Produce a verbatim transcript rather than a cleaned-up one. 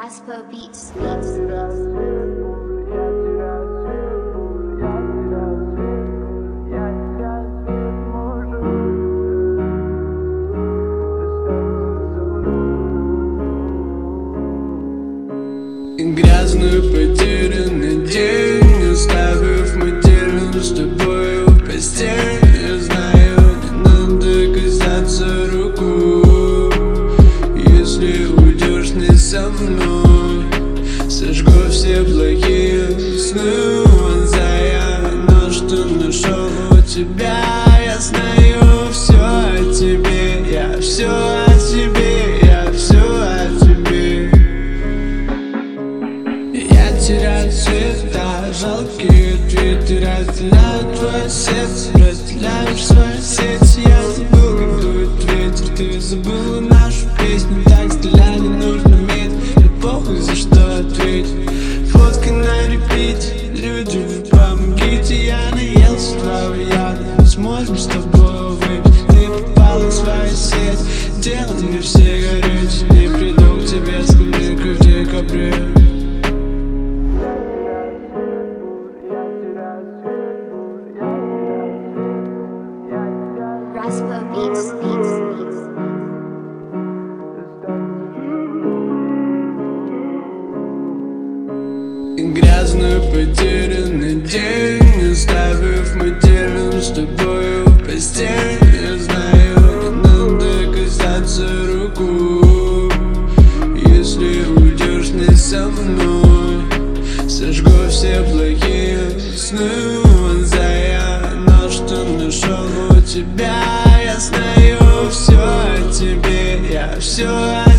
Raspo Beats. Грязный потерянный день, оставив материю с тобой в постель. Я знаю, не надо касаться руку. Если уйдешь не со мной, сожгу все плохие сны, вонзая нож, что нашел у тебя. Я знаю все о тебе, я все о тебе, я все о тебе. Я теряю цвета, жалкие ответы разделяют твое сердце, разделяешь свою сеть. Я забыл, как дует ветер, ты забыла нашу песню. Так стиля не нужно иметь, мне похуй за что ответить. Фотка на репите, люди, вы помогите. Я наелся твоего яда, мы сможем с тобой выпить. Ты попала в свою сеть, делай мне все гореть. Не приду к тебе с хмелька в декабре. Raspo Beats, Beats, Beats. Грязный потерянный день, оставив материю с тобой в постель. Я знаю, не надо касаться руку. Если уйдешь не со мной, сожгу все плохие сны, вонзая нож, что нашел у тебя. Я знаю все о тебе, я все о